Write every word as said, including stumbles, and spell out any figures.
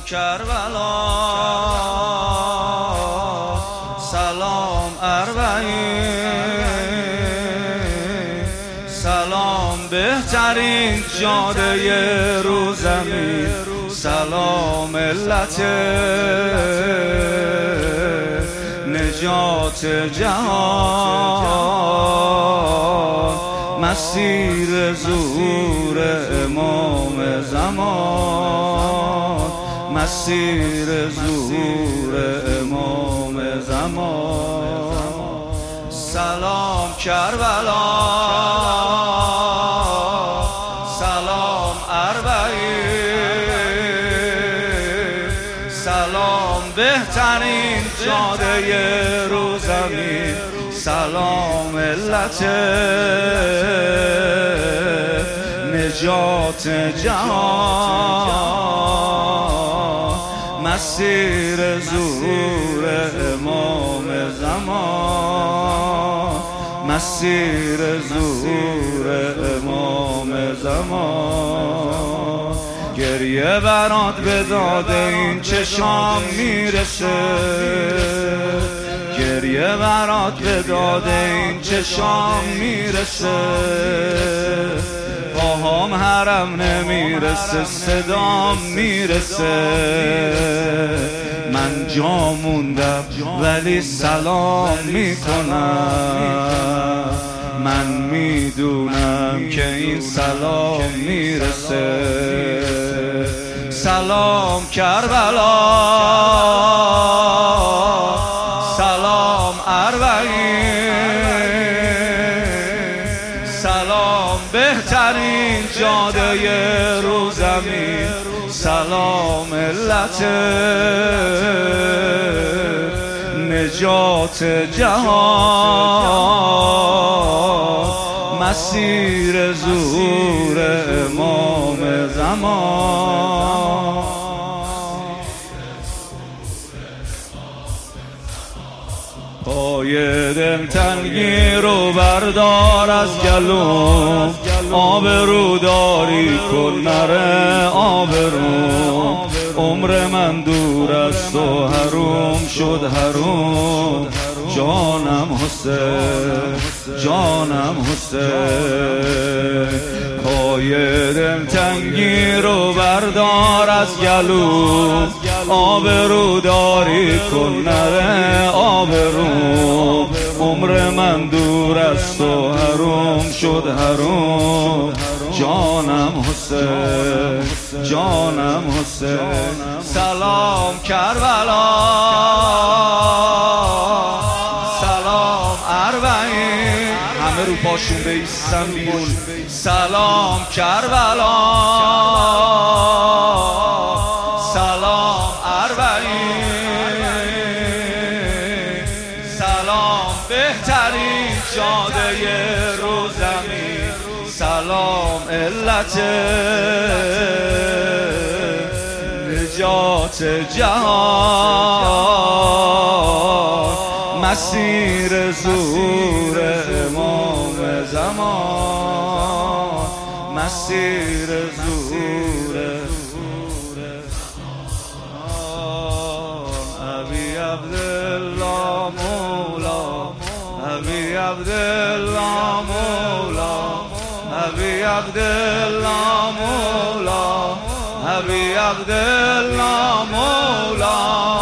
کربلا، سلام اربعین، سلام بهترین جاده رو زمین، سلام ملت نجات جهان، مسیر ظهور امام زمان، مسیر ظهور امام زمان. سلام کربلا، سلام اربعین، سلام بهترین جاده رو زمین، سلام ملت نجات جهان، مسیر ظهور امام زمان، مسیر ظهور امام زمان. گریه برات به داد این چشام میرسه، گریه برات به داد این چشام میرسه، پاهام حرم نمیرسه صدام میرسه، من جا موندم ولی سلام میکنم، من میدونم که این سلام میرسه. سلام کربلا، سلام اربعین، سلام بهترین جاده رو زمین، سلام ملت نجات جهان، مسیر ظهور امام زمان. پای دلتنگی رو بردار از گلوم، آبرو داری کن نره آبرو، عمر من دور از تو حروم شد حروم، جانم حسین، جانم حسین. پای دلتنگی رو بردار از گلوم، آبرو داری کن نره آبرو، عمر من دور از تو حروم شد حروم، جانم حسین، جانم حسین. سلام کربلا، سلام اربعین، همه رو پاشون بیستن بیرون. سلام کربلا، سلام اربعین، سلام بهترین جاده رو زمین، سلام علت نجات جهان، مسیر ظهور امام زمان، مسیر ظهور ابی عبدالله مولا، ابی عبدالله مولا، ابی عبدالله مولا، ابی عبدالله مولا.